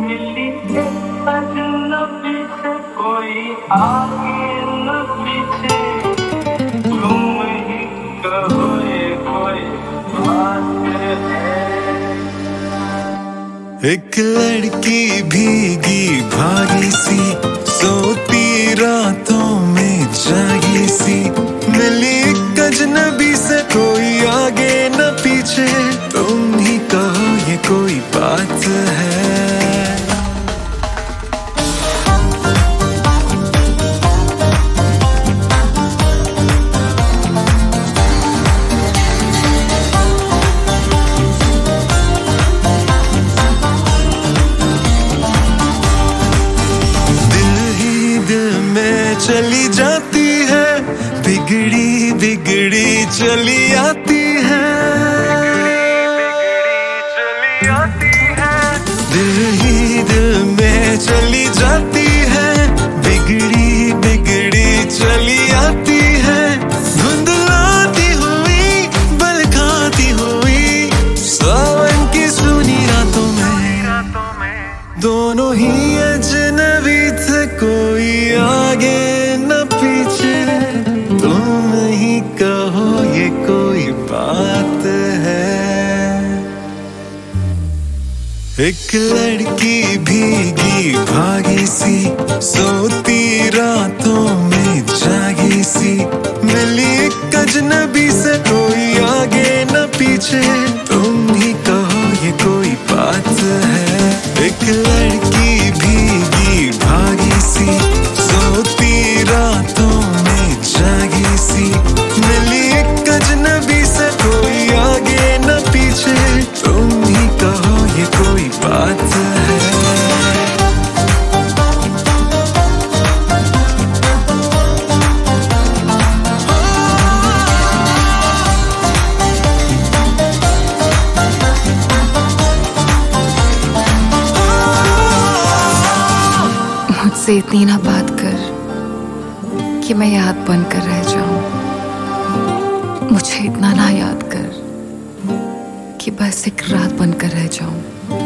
मिली अजनबी से, कोई आगे न पीछे, तुम ही कहो ये कोई बात है। एक लड़की भीगी भागी सी, सोती रातों में जागी सी, मिली एक अजनबी से, कोई आगे न पीछे, तुम ही कहो ये कोई बात है। चली जाती है, बिगड़ी बिगड़ी चली आती है, दिल ही दिल में चली जाती है, बिगड़ी बिगड़ी चली आती है, धुंधलाती हुई बल खाती हुई, सावन की सुनी रातों में, दोनों ही अजनबी थे, कोई आगे न पीछे, तुम ही कहो ये कोई बात है। एक लड़की भीगी भागी सी, सोती रातों में जागी सी, मिली एक अजनबी से, कोई आगे न पीछे, तुम ही कहो ये कोई बात है। एक लड़की भीगी भागी सी, सोती रातों में जागी सी, मिली एक अजनबी से, कोई आगे न पीछे, तुम ही कहो ये कोई बात है। मुझसे इतनी ना बात कर कि मैं याद बनकर रह जाऊं, मुझे इतना ना याद कर कि बस एक रात बनकर रह जाऊं।